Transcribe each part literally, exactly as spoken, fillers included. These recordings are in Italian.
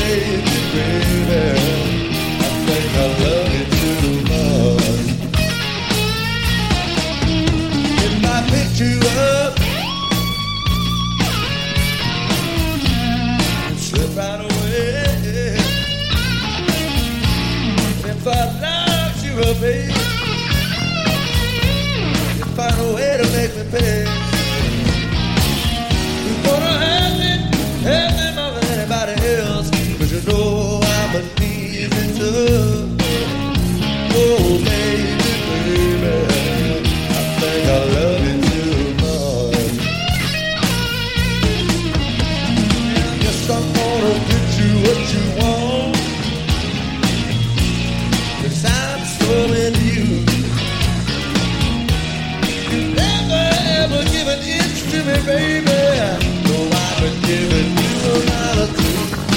baby, baby, I think I love you too much. If I picked you up and slip right away, if I locked you up, baby, you'd find a way to make me pay. You're gonna have me, have me more than anybody else, 'cause you know I'm a easy to. Oh baby, baby, I think I love you too much. Yes, I'm gonna get you what you want, 'cause I'm so in you. You never ever give an inch to me, baby. No, I've been giving you a lot of truth.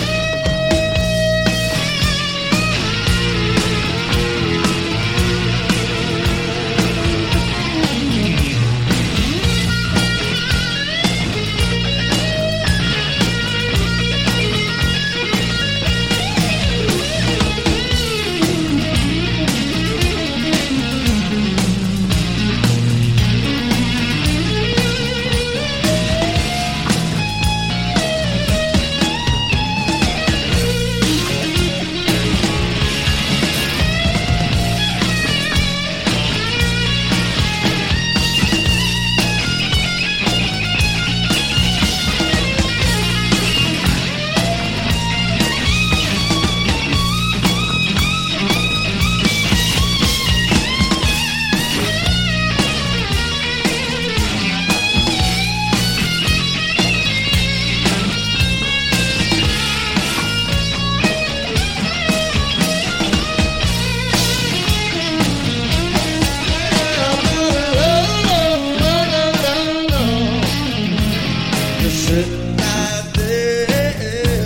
Sitting right there,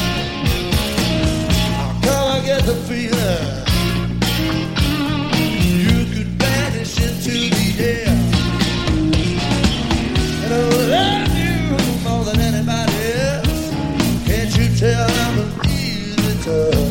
come I get the feeling you could vanish into the air, and I love you more than anybody else. Can't you tell I'm an easy touch?